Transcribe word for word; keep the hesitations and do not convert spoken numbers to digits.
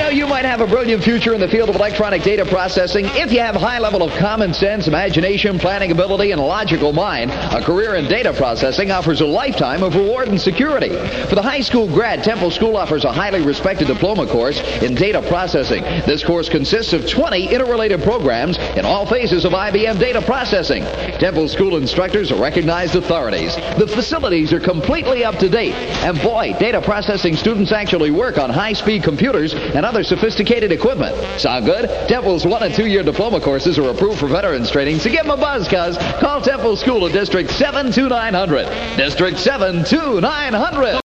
know, you might have a brilliant future in the field of electronic data processing if you have a high level of common sense, imagination, planning ability, and a logical mind. A career in data processing offers a lifetime of reward and security. For the high school grad, Temple School offers a highly respected diploma course in data processing. This course consists of twenty interrelated programs in all phases of I B M data processing. Temple School instructors are recognized authorities. The facilities are completely up to date. And boy, data processing students actually work on high-speed computers and other sophisticated equipment. Sound good? Temple's one and two-year diploma courses are approved for veterans training, so give them a buzz, cuz. Call Temple School at District seven two nine hundred. District seven two nine hundred.